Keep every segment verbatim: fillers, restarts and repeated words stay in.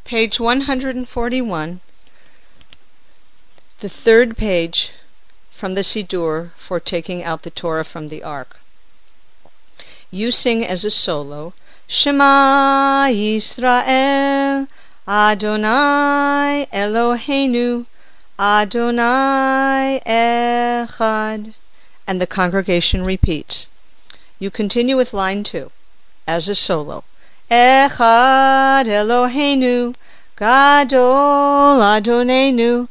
Page one hundred forty-one, the third page from the Siddur for taking out the Torah from the Ark. You sing as a solo, Shema Yisrael, Adonai Eloheinu, Adonai Echad, and the congregation repeats. You continue with line two as a solo. Echad Eloheinu, Gadol Adonenu,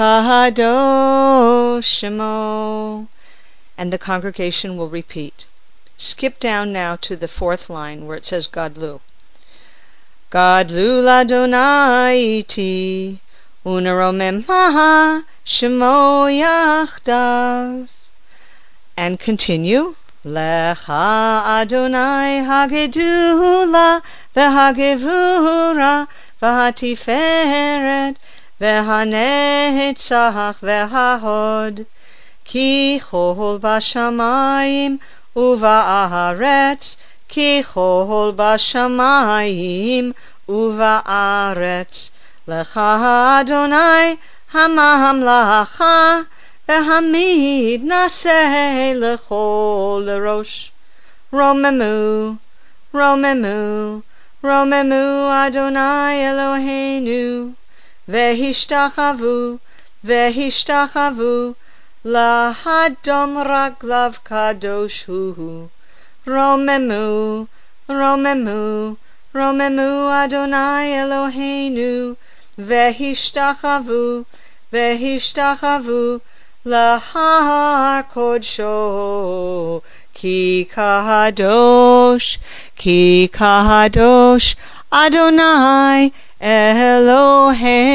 Kadosh Shemo, and the congregation will repeat. Skip down now to the fourth line where it says Gadlu. Gadlu Adonai iti, uneromemah Shemo yachdav, and continue. Lecha Adonai hagedula v'hagevura v'hatiferet v'hanetzach v'hahod ki chol b'shamayim uva'aretz ki chol b'shamayim uva'aretz lecha Adonai hamamlacha v'hamid naseh lechol lerosh. Romemu, Romemu, Romemu Adonai Eloheinu, v'hishtachavu, v'hishtachavu, lahadom raglav kadosh hu. Romemu, Romemu, Romemu Adonai Eloheinu, v'hishtachavu, v'hishtachavu, lahar kodsho, ki kadosh, ki kadosh, Adonai Eloheinu.